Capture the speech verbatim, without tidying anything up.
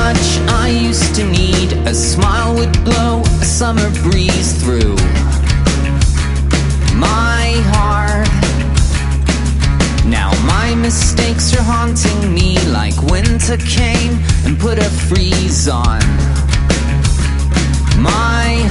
much I used to need. A smile would blow a summer breeze through my heart. Now my mistakes are haunting me like winter came and put a freeze on my